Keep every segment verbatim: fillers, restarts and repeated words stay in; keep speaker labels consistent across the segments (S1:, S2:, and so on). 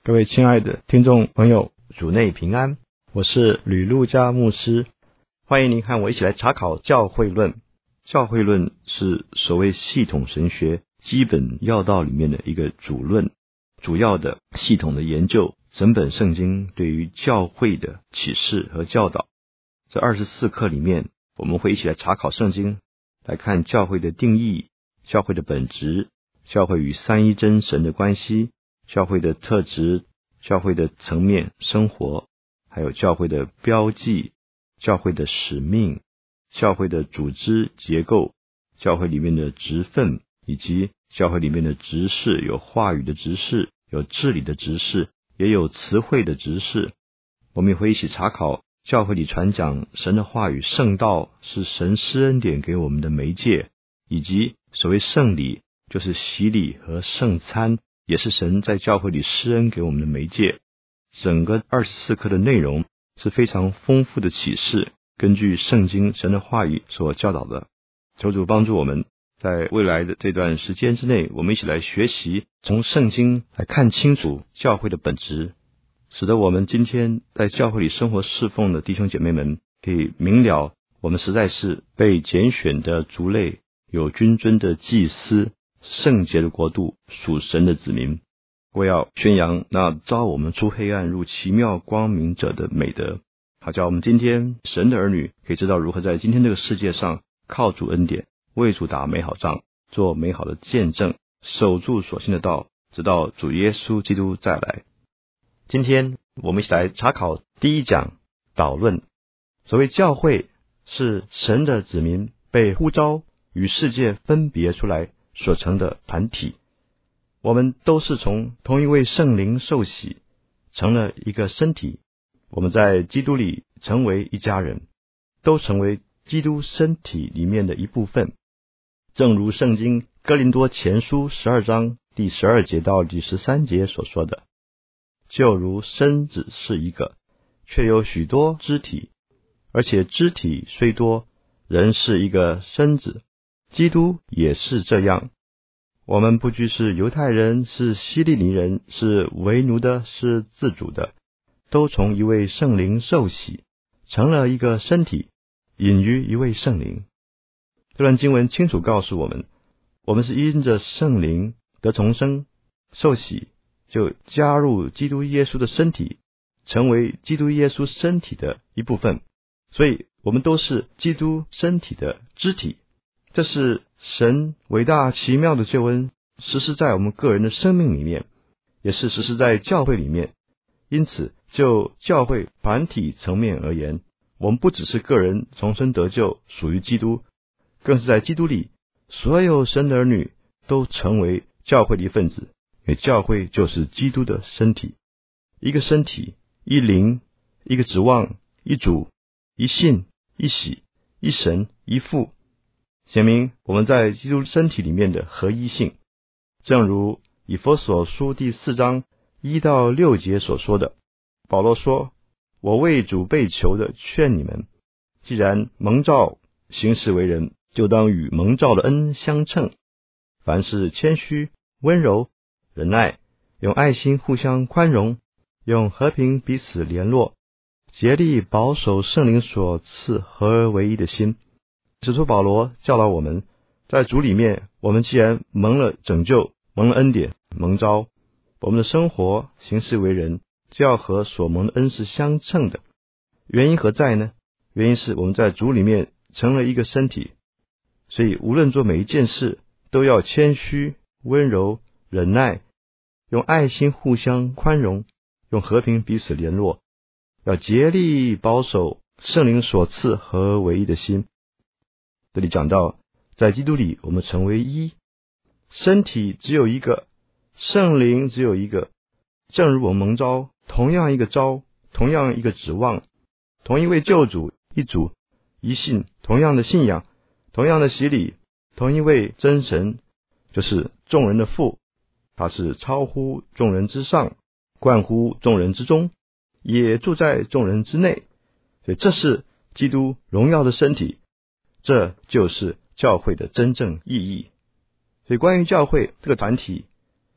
S1: 各位亲爱的听众朋友，主内平安，我是吕路加牧师，欢迎您和我一起来查考教会论。教会论是所谓系统神学基本要道里面的一个主论，主要的系统的研究整本圣经对于教会的启示和教导。这二十四课里面，我们会一起来查考圣经，来看教会的定义、教会的本质、教会与三一真神的关系、教会的特质、教会的层面生活，还有教会的标记、教会的使命、教会的组织结构、教会里面的职分，以及教会里面的执事，有话语的执事，有治理的执事，也有词汇的执事。我们也会一起查考教会里传讲神的话语，圣道是神施恩典给我们的媒介，以及所谓圣礼，就是洗礼和圣餐，也是神在教会里施恩给我们的媒介。整个二十四课的内容是非常丰富的启示，根据圣经神的话语所教导的。求主帮助我们在未来的这段时间之内，我们一起来学习从圣经来看清楚教会的本质，使得我们今天在教会里生活侍奉的弟兄姐妹们可以明了，我们实在是被拣选的族类，有君尊的祭司，圣洁的国度，属神的子民。我要宣扬那召我们出黑暗入奇妙光明者的美德，好叫我们今天神的儿女可以知道如何在今天这个世界上靠主恩典，为主打美好仗，做美好的见证，守住所信的道，直到主耶稣基督再来。今天我们一起来查考第一讲导论。所谓教会，是神的子民被呼召与世界分别出来所成的团体。我们都是从同一位圣灵受洗，成了一个身体。我们在基督里成为一家人，都成为基督身体里面的一部分。正如圣经哥林多前书十二章第十二节到第十三节所说的，就如身子是一个，却有许多肢体，而且肢体虽多，仍是一个身子。基督也是这样。我们不拘是犹太人，是希利尼人，是为奴的，是自主的，都从一位圣灵受洗，成了一个身体，隐于一位圣灵。这段经文清楚告诉我们，我们是因着圣灵得重生，受洗就加入基督耶稣的身体，成为基督耶稣身体的一部分，所以我们都是基督身体的肢体。这是神伟大奇妙的救恩，实施在我们个人的生命里面，也是实施在教会里面。因此就教会团体层面而言，我们不只是个人重生得救属于基督，更是在基督里所有神的儿女都成为教会的一份子，因为教会就是基督的身体。一个身体，一灵，一个指望，一主，一信，一喜，一神，一父，显明我们在基督身体里面的合一性。正如以弗所书第四章一到六节所说的，保罗说，我为主被囚的劝你们，既然蒙召行事为人，就当与蒙召的恩相称，凡事谦虚温柔忍耐，用爱心互相宽容，用和平彼此联络，竭力保守圣灵所赐合而为一的心。使徒保罗教导我们，在主里面，我们既然蒙了拯救，蒙了恩典，蒙召，我们的生活行事为人就要和所蒙的恩是相称的。原因何在呢？原因是我们在主里面成了一个身体，所以无论做每一件事，都要谦虚温柔忍耐，用爱心互相宽容，用和平彼此联络，要竭力保守圣灵所赐合而为一的心。这里讲到，在基督里我们成为一，身体只有一个，圣灵只有一个，正如我们蒙召，同样一个召，同样一个指望，同一位救主，一主一信，同样的信仰，同样的洗礼，同一位真神，就是众人的父，他是超乎众人之上，冠乎众人之中，也住在众人之内。所以这是基督荣耀的身体，这就是教会的真正意义。所以关于教会这个团体，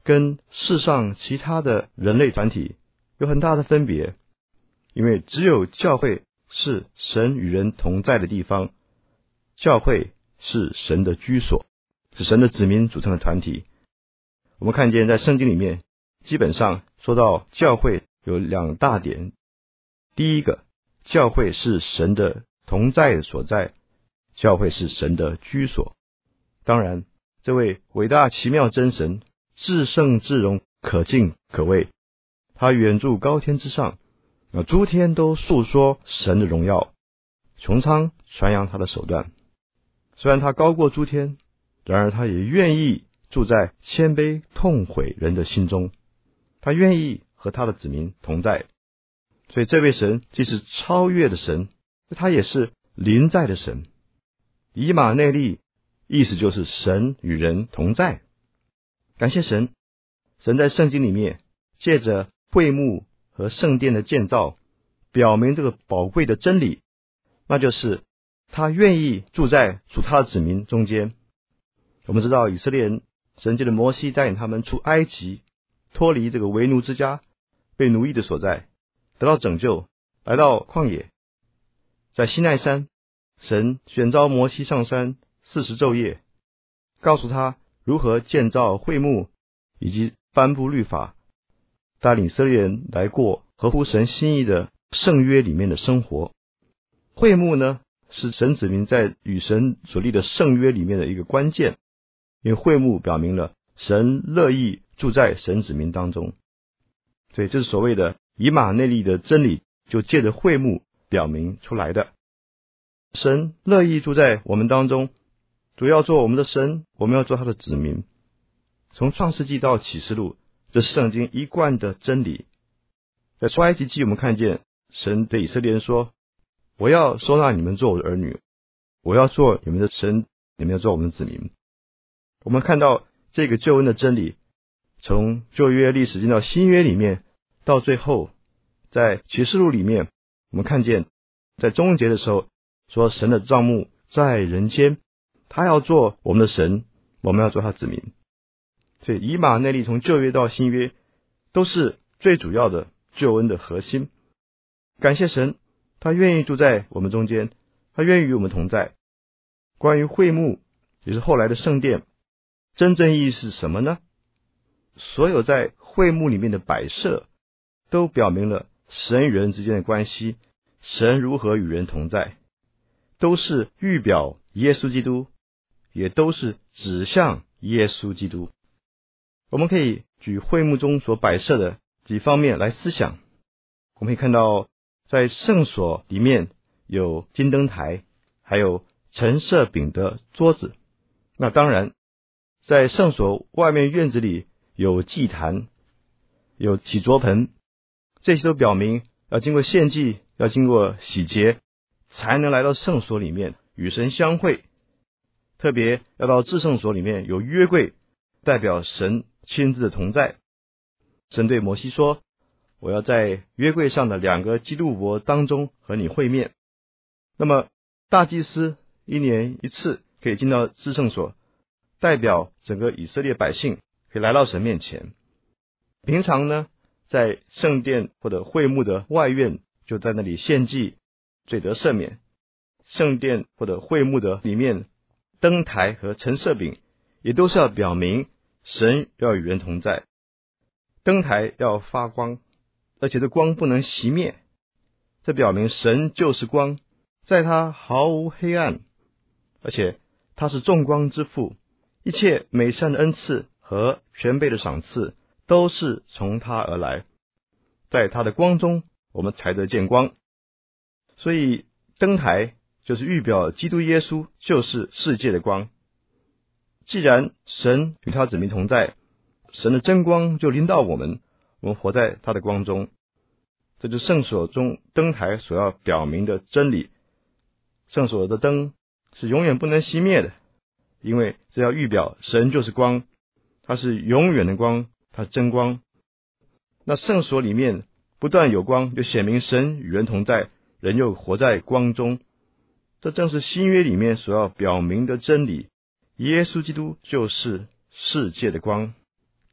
S1: 跟世上其他的人类团体有很大的分别，因为只有教会是神与人同在的地方，教会是神的居所，是神的子民组成的团体。我们看见在圣经里面，基本上说到教会有两大点。第一个，教会是神的同在的所在，教会是神的居所。当然，这位伟大奇妙真神，至圣至荣，可敬可畏，他远住高天之上，诸天都述说神的荣耀，穹苍传扬他的手段。虽然他高过诸天，然而他也愿意住在谦卑痛悔人的心中，他愿意和他的子民同在。所以这位神既是超越的神，他也是临在的神。以马内利意思就是神与人同在。感谢神，神在圣经里面借着会幕和圣殿的建造，表明这个宝贵的真理，那就是他愿意住在属他的子民中间。我们知道以色列人，神借着摩西带领他们出埃及，脱离这个为奴之家，被奴役的所在，得到拯救，来到旷野。在西奈山，神选召摩西上山四十昼夜，告诉他如何建造会幕，以及颁布律法，带领以色列人来过合乎神心意的圣约里面的生活。会幕呢，是神子民在与神所立的圣约里面的一个关键，因为会幕表明了神乐意住在神子民当中，所以这是所谓的以马内利的真理，就借着会幕表明出来的。神乐意住在我们当中，主要做我们的神，我们要做他的子民。从创世纪到启示录，这是圣经一贯的真理。在出埃及记，我们看见神对以色列人说，我要收纳你们做我的儿女，我要做你们的神，你们要做我们的子民。我们看到这个救恩的真理，从旧约历史进到新约里面，到最后在启示录里面，我们看见在终结的时候说，神的帐幕在人间，他要做我们的神，我们要做他子民。所以以马内利从旧约到新约都是最主要的救恩的核心。感谢神，他愿意住在我们中间，他愿意与我们同在。关于会幕，也是后来的圣殿，真正意义是什么呢？所有在会幕里面的摆设都表明了神与人之间的关系，神如何与人同在，都是预表耶稣基督，也都是指向耶稣基督。我们可以举会幕中所摆设的几方面来思想。我们可以看到在圣所里面有金灯台，还有陈设饼的桌子。那当然在圣所外面院子里有祭坛，有起桌盆，这些都表明要经过献祭，要经过洗节，才能来到圣所里面与神相会。特别要到至圣所里面有约柜，代表神亲自的同在。神对摩西说，我要在约柜上的两个基路伯当中和你会面。那么大祭司一年一次可以进到至圣所，代表整个以色列百姓可以来到神面前。平常呢，在圣殿或者会幕的外院，就在那里献祭，罪得赦免。圣殿或者会幕的里面，灯台和陈设饼也都是要表明神要与人同在。灯台要发光，而且这光不能熄灭，这表明神就是光，在他毫无黑暗，而且他是众光之父，一切美善的恩赐和全备的赏赐都是从他而来，在他的光中我们才得见光。所以灯台就是预表基督耶稣就是世界的光。既然神与他子民同在，神的真光就临到我们，我们活在他的光中。这就是圣所中灯台所要表明的真理。圣所的灯是永远不能熄灭的，因为这要预表神就是光，他是永远的光，他是真光。那圣所里面不断有光，就显明神与人同在，人又活在光中。这正是新约里面所要表明的真理，耶稣基督就是世界的光。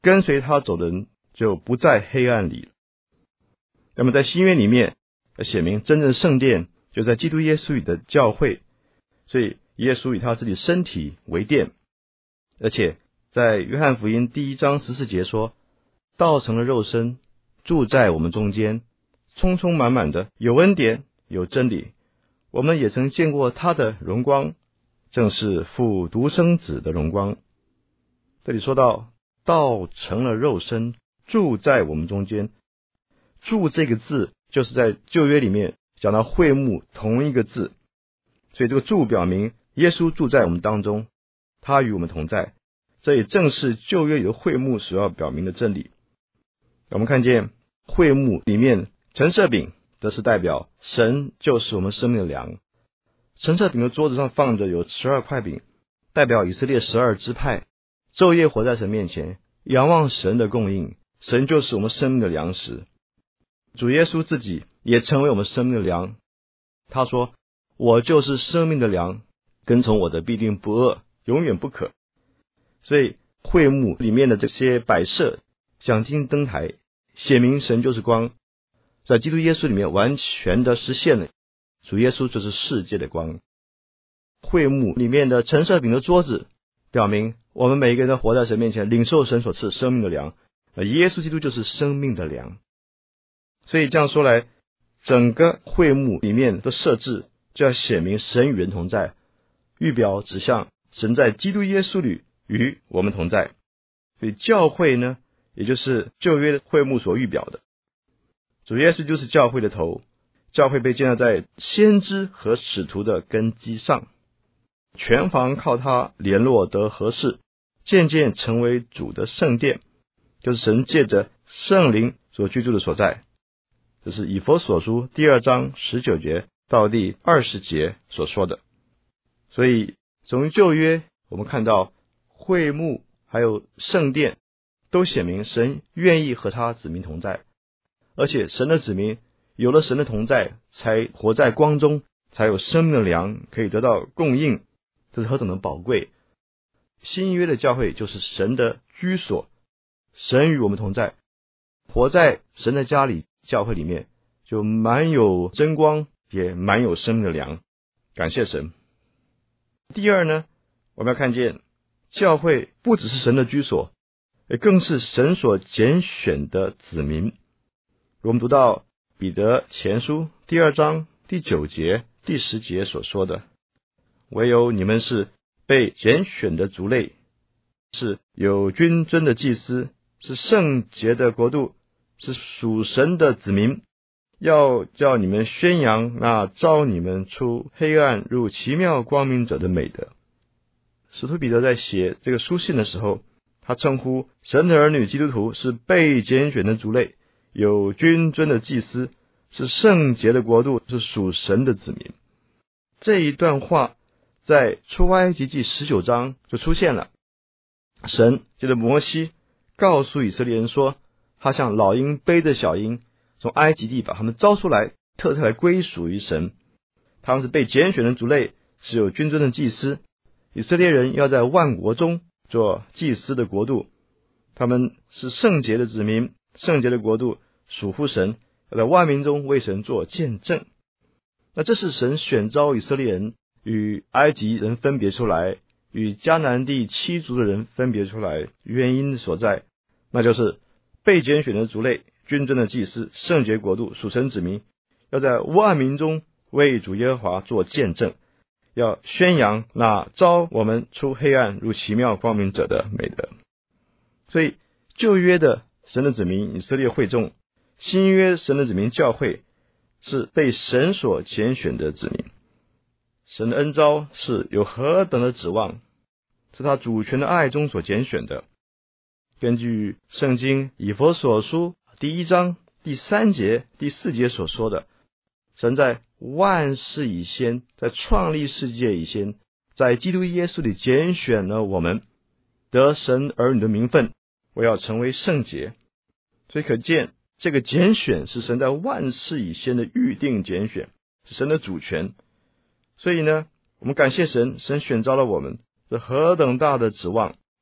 S1: 跟随他走的人就不在黑暗里。那么在新约里面显明真正的圣殿就在基督耶稣里的教会，所以耶稣以他自己身体为殿，而且在约翰福音第一章十四节说，道成了肉身，住在我们中间，充充满满的有恩典有真理，我们也曾见过他的荣光，正是父独生子的荣光。这里说到道成了肉身，住在我们中间，住这个字就是在旧约里面讲到会幕同一个字，所以这个住表明耶稣住在我们当中，他与我们同在，这也正是旧约里的会幕所要表明的真理。我们看见会幕里面陈设饼，则是代表神就是我们生命的粮。陈设饼的桌子上放着有十二块饼，代表以色列十二支派昼夜活在神面前，仰望神的供应，神就是我们生命的粮食。主耶稣自己也成为我们生命的粮，他说，我就是生命的粮，跟从我的必定不饿，永远不渴。所以会幕里面的这些摆设，讲经灯台，显明神就是光，在基督耶稣里面完全的实现了，主耶稣就是世界的光。会幕里面的陈设饼的桌子，表明我们每一个人都活在神面前，领受神所赐生命的粮，耶稣基督就是生命的粮。所以这样说来，整个会幕里面的设置就要显明神与人同在，预表指向神在基督耶稣里与我们同在。所以教会呢，也就是旧约的会幕所预表的，主耶稣就是教会的头，教会被建立在先知和使徒的根基上，全房靠他联络得合适，渐渐成为主的圣殿，就是神借着圣灵所居住的所在。这是以弗所书第二章十九节到第二十节所说的。所以从旧约我们看到会幕还有圣殿都显明神愿意和他子民同在，而且神的子民有了神的同在，才活在光中，才有生命的粮可以得到供应，这是何等的宝贵。新约的教会就是神的居所，神与我们同在，活在神的家里，教会里面就满有真光，也满有生命的粮，感谢神。第二呢，我们要看见教会不只是神的居所，也更是神所拣选的子民。我们读到彼得前书第二章第九节第十节所说的，唯有你们是被拣选的族类，是有君尊的祭司，是圣洁的国度，是属神的子民，要叫你们宣扬那召你们出黑暗入奇妙光明者的美德。使徒彼得在写这个书信的时候，他称呼神的儿女基督徒是被拣选的族类，有君尊的祭司，是圣洁的国度，是属神的子民。这一段话在出埃及记十九章就出现了。神借着摩西告诉以色列人说，他像老鹰背着小鹰，从埃及地把他们招出来，特特来归属于神。他们是被拣选的族类，是有君尊的祭司。以色列人要在万国中做祭司的国度，他们是圣洁的子民，圣洁的国度，属乎神，要在万民中为神做见证。那这是神选召以色列人与埃及人分别出来，与迦南地七族的人分别出来原因所在，那就是被拣选的族类，君尊的祭司，圣洁国度，属神子民，要在万民中为主耶和华做见证，要宣扬那召我们出黑暗入奇妙光明者的美德。所以旧约的神的子民以色列会众，新约神的子民教会，是被神所拣选的子民。神的恩召是有何等的指望，是他主权的爱中所拣选的。根据圣经以弗所书第一章第三节第四节所说的，神在万事以先，在创立世界以先，在基督耶稣里拣选了我们，得神儿女的名分，我要成为圣洁。所以可见这个拣选是神在万事以先的预定拣选，是神的主权。所以呢，我们感谢神，神选召了我们，这何等大的指望。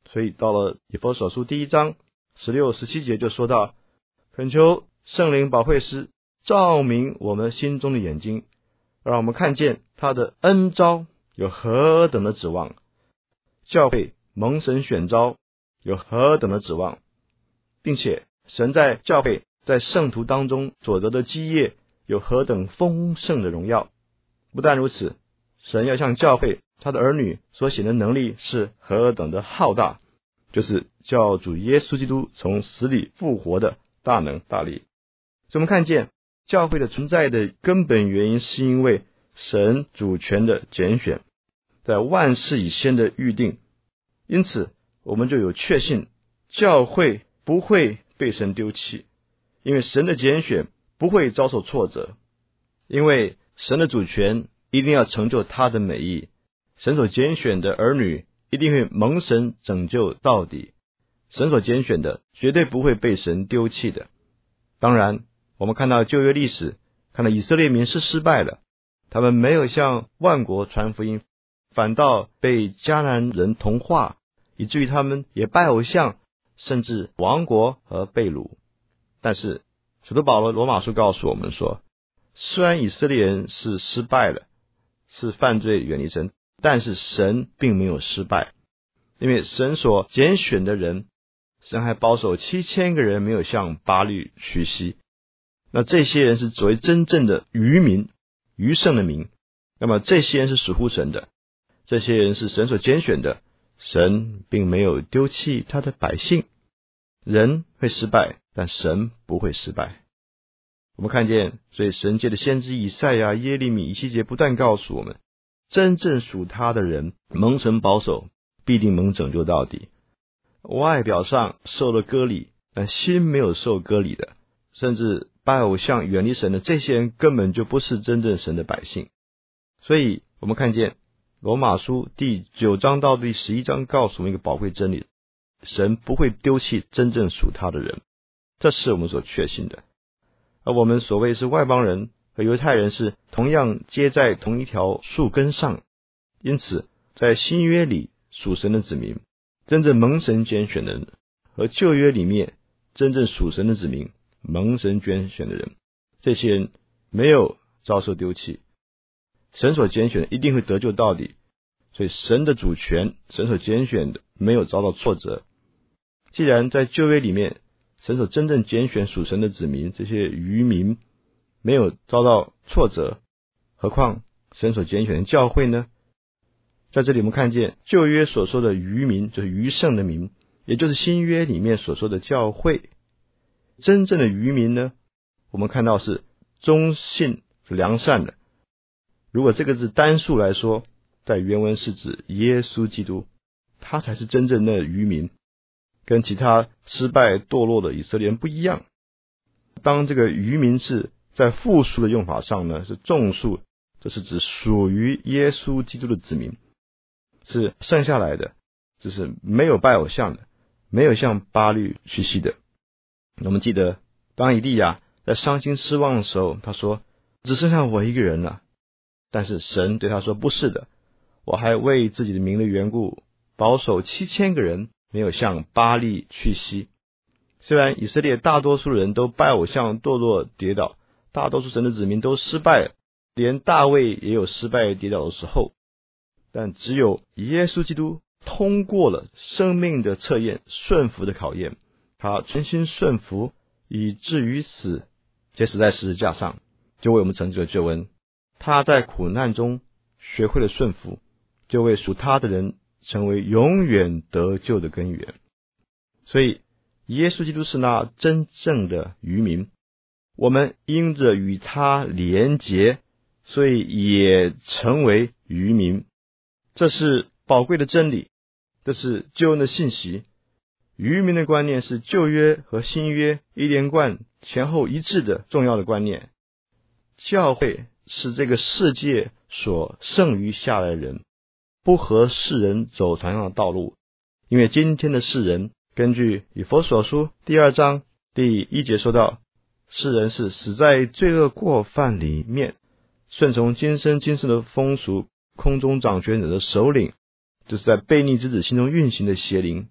S1: 所以到了以弗所书第一章十六、十七节就说到，恳求圣灵保惠师照明我们心中的眼睛，让我们看见他的恩召有何等的指望，教会蒙神选召有何等的指望，并且神在教会在圣徒当中所得的基业有何等丰盛的荣耀。不但如此，神要向教会他的儿女所显的能力是何等的浩大，就是叫主耶稣基督从死里复活的大能大力。所以我们看见教会的存在的根本原因，是因为神主权的拣选，在万事以先的预定。因此我们就有确信，教会不会被神丢弃，因为神的拣选不会遭受挫折，因为神的主权一定要成就他的美意，神所拣选的儿女一定会蒙神拯救到底，神所拣选的绝对不会被神丢弃的。当然我们看到旧约历史，看到以色列民是失败了，他们没有向万国传福音，反倒被迦南人同化，以至于他们也拜偶像，甚至亡国和被掳。但是使徒保罗罗马书告诉我们说，虽然以色列人是失败了，是犯罪远离神，但是神并没有失败，因为神所拣选的人，神还保守七千个人没有向巴力屈膝。那这些人是作为真正的余民，余剩的民，那么这些人是属乎神的，这些人是神所拣选的，神并没有丢弃他的百姓。人会失败，但神不会失败。我们看见，所以神借的先知以赛亚、耶利米、以西结不断告诉我们，真正属他的人蒙神保守，必定蒙拯救到底。外表上受了割礼，但心没有受割礼的，甚至拜偶像远离神的，这些人根本就不是真正神的百姓。所以我们看见罗马书第九章到第十一章告诉我们一个宝贵真理，神不会丢弃真正属他的人，这是我们所确信的。而我们所谓是外邦人和犹太人是同样接在同一条树根上，因此在新约里属神的子民，真正蒙神拣选的人，和旧约里面真正属神的子民，蒙神拣选的人，这些人没有遭受丢弃，神所拣选的一定会得救到底。所以神的主权，神所拣选的没有遭到挫折。既然在旧约里面神所真正拣选属神的子民，这些余民没有遭到挫折，何况神所拣选的教会呢？在这里我们看见旧约所说的余民，就是余剩的民，也就是新约里面所说的教会。真正的余民呢，我们看到是忠信是良善的。如果这个字单数来说，在原文是指耶稣基督，他才是真正的余民，跟其他失败堕落的以色列人不一样。当这个余民是在复数的用法上呢，是众数，这是指属于耶稣基督的子民，是剩下来的，就是没有拜偶像的，没有向巴力屈膝的。我们记得当以利亚在伤心失望的时候，他说只剩下我一个人了，但是神对他说不是的，我还为自己的名的缘故保守七千个人没有向巴力屈膝。虽然以色列大多数人都拜偶像堕落跌倒，大多数神的子民都失败了，连大卫也有失败跌倒的时候，但只有耶稣基督通过了生命的测验，顺服的考验，他全心顺服以至于死，且死在十字架上，就为我们成就了救恩。他在苦难中学会了顺服，就为属他的人成为永远得救的根源。所以耶稣基督是那真正的余民，我们因着与他连结，所以也成为余民。这是宝贵的真理，这是救恩的信息。余民的观念是旧约和新约一连贯前后一致的重要的观念。教会是这个世界所剩余下来的人，不合世人走同样的道路。因为今天的世人，根据以弗所书第二章第一节说到，世人是死在罪恶过犯里面，顺从今生今世的风俗，空中掌权者的首领，就是在悖逆之子心中运行的邪灵，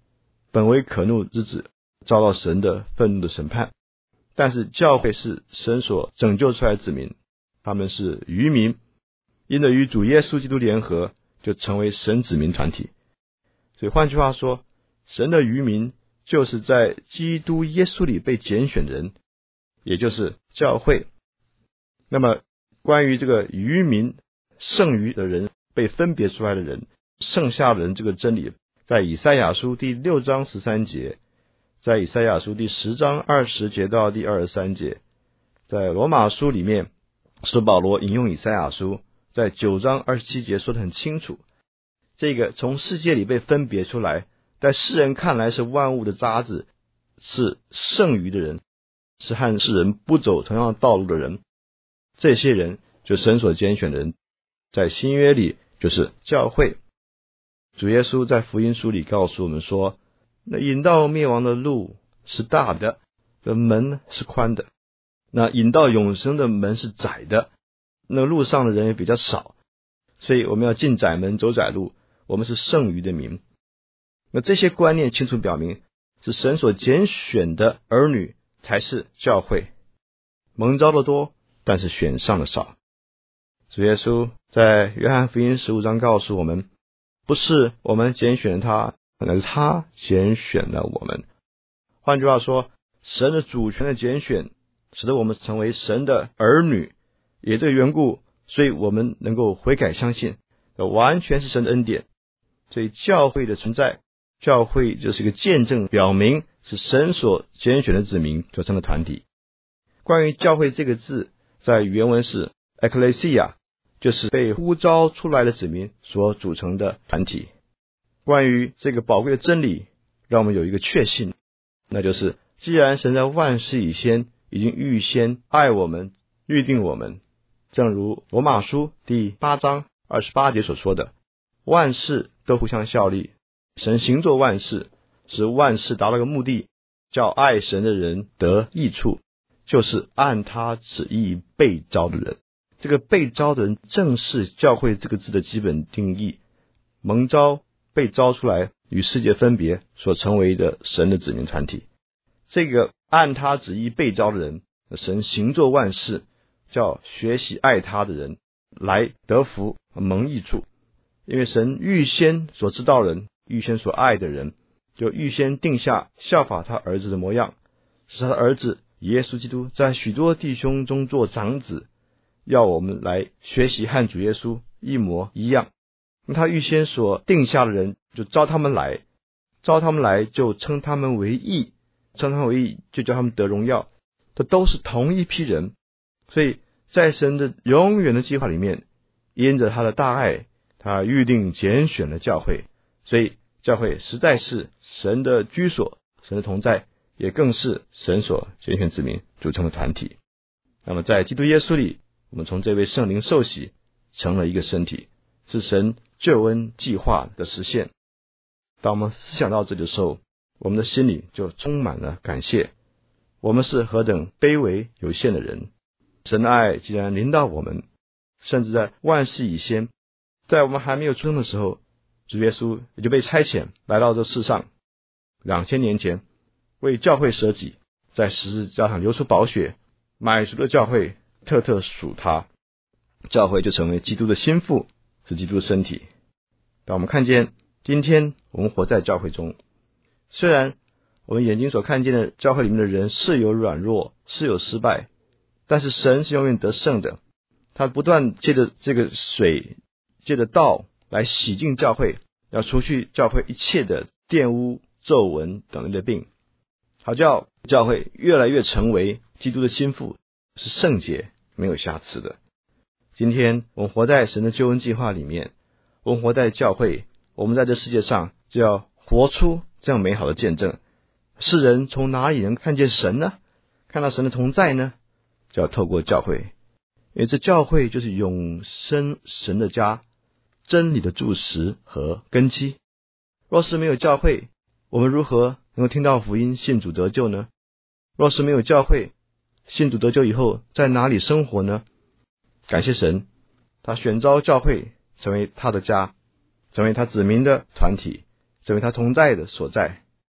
S1: 本为可怒之子，遭到神的愤怒的审判。但是教会是神所拯救出来的子民，他们是渔民，因着与主耶稣基督联合，就成为神子民团体。所以换句话说，神的渔民就是在基督耶稣里被拣选的人，也就是教会。那么关于这个渔民剩余的人，被分别出来的人，剩下的人这个真理，在以赛亚书第六章十三节，在以赛亚书第十章二十节到第二十三节，在罗马书里面，使保罗引用以赛亚书在九章二十七节说得很清楚，这个从世界里被分别出来，在世人看来是万物的渣滓，是剩余的人，是和世人不走同样道路的人，这些人就神所拣选的人，在新约里就是教会。主耶稣在福音书里告诉我们说，那引到灭亡的路是大的，的门是宽的，那引到永生的门是窄的，那路上的人也比较少，所以我们要进窄门走窄路，我们是剩余的民。那这些观念清楚表明，是神所拣选的儿女才是教会，蒙召的多，但是选上的少。主耶稣在约翰福音十五章告诉我们，不是我们拣选他，乃是他拣选了我们。换句话说，神的主权的拣选使得我们成为神的儿女，也这个缘故，所以我们能够悔改相信，完全是神的恩典。所以教会的存在，教会就是一个见证，表明是神所拣选的子民所成的团体。关于教会这个字，在原文是 Ecclesia， 就是被呼召出来的子民所组成的团体。关于这个宝贵的真理，让我们有一个确信，那就是既然神在万事以先已经预先爱我们，预定我们，正如罗马书第八章二十八节所说的，万事都互相效力，神行作万事，使万事达到一个目的，叫爱神的人得益处，就是按他旨意被召的人。这个被召的人正是教会这个字的基本定义，蒙召，被召出来，与世界分别所成为的神的子民团体。这个按他旨意被召的人，神行作万事，叫学习爱他的人来得福蒙益处。因为神预先所知道人，预先所爱的人，就预先定下效法他儿子的模样，使他的儿子耶稣基督在许多弟兄中做长子，要我们来学习和主耶稣一模一样。他预先所定下的人，就召他们来，召他们来就称他们为义，称他们为义就叫他们得荣耀，这都是同一批人。所以在神的永远的计划里面，因着他的大爱，他预定拣选了教会，所以教会实在是神的居所，神的同在，也更是神所拣选子民组成的团体。那么在基督耶稣里，我们从这位圣灵受洗，成了一个身体，是神救恩计划的实现。当我们思想到这里的时候，我们的心里就充满了感谢。我们是何等卑微有限的人，神的爱既然临到我们，甚至在万事以先，在我们还没有出生的时候，主耶稣也就被差遣来到这世上，两千年前为教会舍己，在十字架上流出宝血，买赎了教会，特特属他，教会就成为基督的心腹，是基督的身体。当我们看见今天我们活在教会中，虽然我们眼睛所看见的教会里面的人是有软弱，是有失败，但是神是永远得胜的，他不断借着这个水，借着道来洗净教会，要除去教会一切的玷污、皱纹等类的病，好叫教会越来越成为基督的心腹，是圣洁没有瑕疵的。今天我们活在神的救恩计划里面，我们活在教会，我们在这世界上就要活出这样美好的见证。世人从哪里能看见神呢？看到神的同在呢？就要透过教会，因为这教会就是永生神的家，真理的柱石和根基。若是没有教会，我们如何能够听到福音，信主得救呢？若是没有教会，信主得救以后在哪里生活呢？感谢神，他选召教会成为他的家，成为他子民的团体，成为他同在的所在。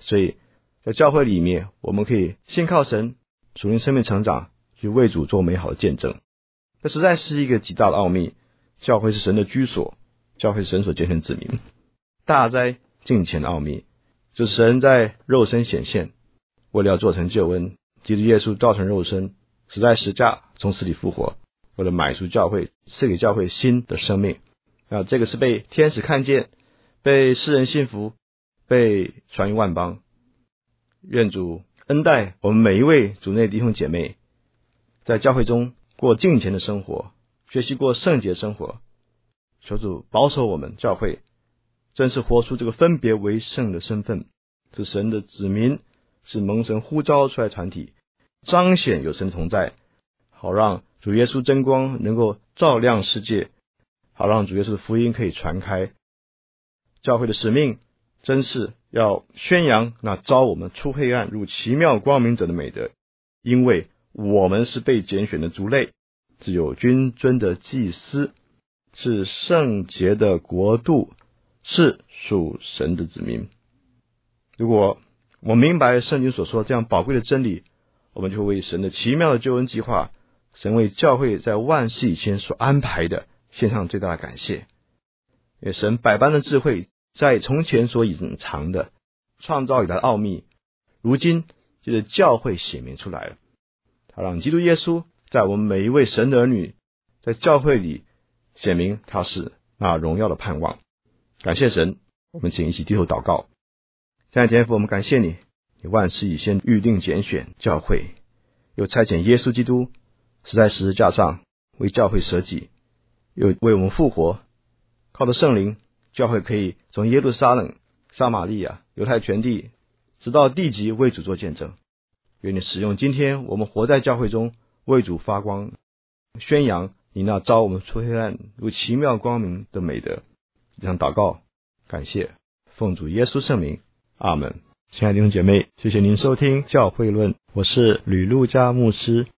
S1: 所以在教会里面，我们可以先靠神属灵生命成长，去为主做美好的见证。这实在是一个极大的奥秘。教会是神的居所，教会是神所拣选子民。大哉敬虔的奥秘，就是神在肉身显现，为了要做成救恩，基督耶稣道成肉身，死在十架，从死里复活，为了买赎教会，赐给教会新的生命。啊，这个是被天使看见，被世人信服，被传于万邦。愿主恩待我们每一位主内弟兄姐妹，在教会中过敬虔的生活，学习过圣洁生活。求主保守我们教会，真是活出这个分别为圣的身份，是神的子民，是蒙神呼召出来的团体，彰显有神同在，好让主耶稣真光能够照亮世界，好让主耶稣的福音可以传开。教会的使命真是要宣扬那召我们出黑暗入奇妙光明者的美德，因为我们是被拣选的族类，是有君尊的祭司，是圣洁的国度，是属神的子民。如果我明白圣经所说这样宝贵的真理，我们就会为神的奇妙的救恩计划，神为教会在万世以前所安排的献上最大的感谢。因为神百般的智慧在从前所隐藏的创造以来的奥秘，如今就在教会显明出来了。他让基督耶稣在我们每一位神的儿女在教会里显明他是那荣耀的盼望。感谢神，我们请一起低头祷告。亲爱的天父，我们感谢你，你万事以先预定拣选教会，又差遣耶稣基督死在十字架上为教会舍己，又为我们复活。靠着圣灵，教会可以从耶路撒冷、撒玛利亚、犹太全地直到地极为主做见证。愿你使用今天我们活在教会中，为主发光，宣扬你那召我们出黑暗入奇妙光明的美德。这样祷告感谢，奉主耶稣圣名，阿们。亲爱的弟兄姐妹，谢谢您收听教会论，我是吕路加牧师。